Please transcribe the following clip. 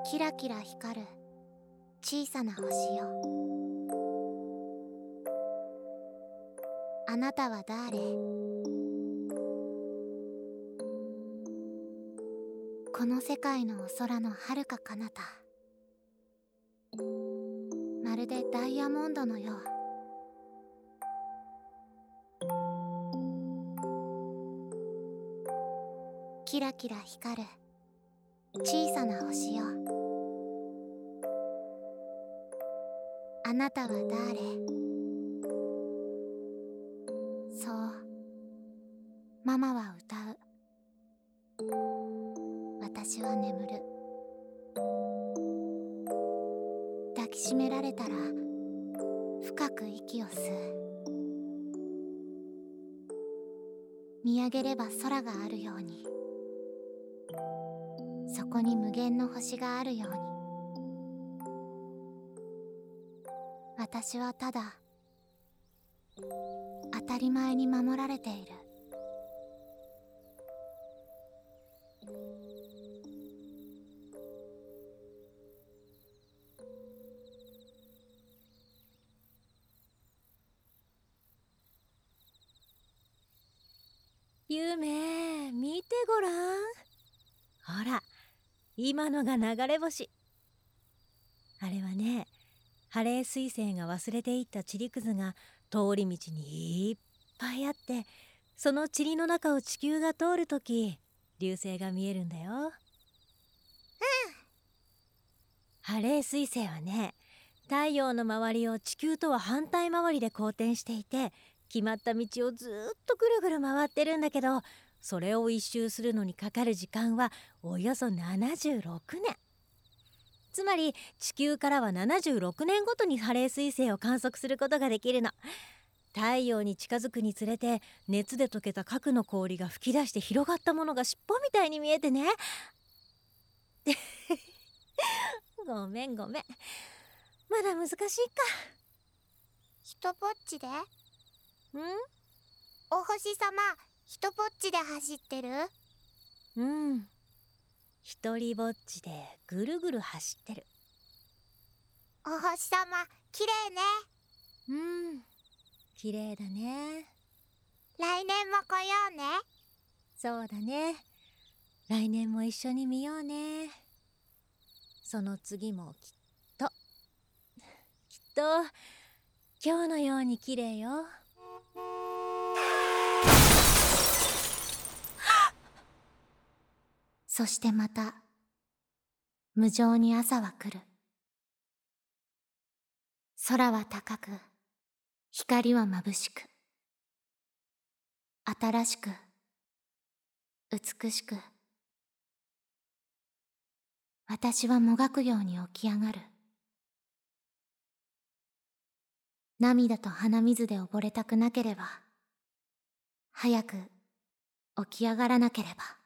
キラキラ光る小さな星よ、あなたは誰？この世界のお空の遥か彼方、まるでダイヤモンドのよう。キラキラ光る小さな星よ、あなたは誰？そう、ママは歌う。私は眠る。抱きしめられたら深く息を吸う。見上げれば空があるように、そこに無限の星があるように、私はただ当たり前に守られている。 ゆめ、見てごらん。ほら、今のが流れ星。あれはね、ハレー彗星が忘れていった塵くずが通り道にいっぱいあって、その塵の中を地球が通るとき、流星が見えるんだよ。ハレー彗星はね、太陽の周りを地球とは反対回りで公転していて、決まった道をずっとぐるぐる回ってるんだけど、それを一周するのにかかる時間はおよそ76年。つまり地球からは76年ごとにハレー彗星を観測することができるの。太陽に近づくにつれて熱で溶けた核の氷が吹き出して広がったものが尻尾みたいに見えてね。ごめんごめん、まだ難しいか。 ひとぼっちで？ お星様、ひとぼっちで走ってる？ 一人ぼっちでぐるぐる走ってる。 お星様、きれいね。きれいだね。 来年も来ようね。 そうだね。来年も一緒に見ようね。その次もきっと今日のように綺麗よ。 そしてまた無情に朝は来る。空は高く、光は眩しく、新しく、美しく、私はもがくように起き上がる。涙と鼻水で溺れたくなければ、早く起き上がらなければ。